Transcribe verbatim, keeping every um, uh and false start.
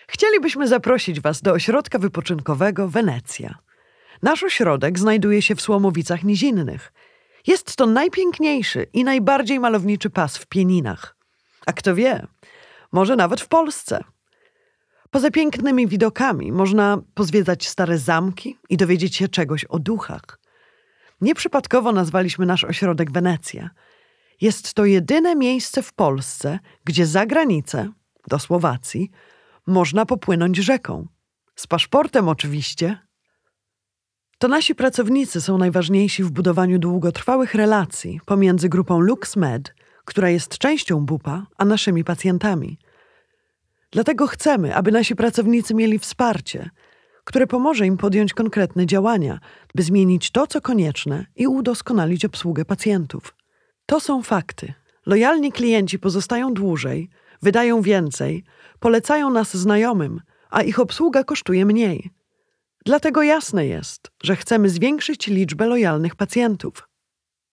Chcielibyśmy zaprosić Was do ośrodka wypoczynkowego Wenecja. Nasz ośrodek znajduje się w Słomowicach Nizinnych. Jest to najpiękniejszy i najbardziej malowniczy pas w Pieninach. A kto wie, może nawet w Polsce. Poza pięknymi widokami można pozwiedzać stare zamki i dowiedzieć się czegoś o duchach. Nieprzypadkowo nazwaliśmy nasz ośrodek Wenecja. Jest to jedyne miejsce w Polsce, gdzie za granicę, do Słowacji, można popłynąć rzeką. Z paszportem oczywiście. To nasi pracownicy są najważniejsi w budowaniu długotrwałych relacji pomiędzy grupą LuxMed, która jest częścią bupa, a naszymi pacjentami. Dlatego chcemy, aby nasi pracownicy mieli wsparcie, które pomoże im podjąć konkretne działania, by zmienić to, co konieczne i udoskonalić obsługę pacjentów. To są fakty. Lojalni klienci pozostają dłużej, wydają więcej, polecają nas znajomym, a ich obsługa kosztuje mniej. Dlatego jasne jest, że chcemy zwiększyć liczbę lojalnych pacjentów.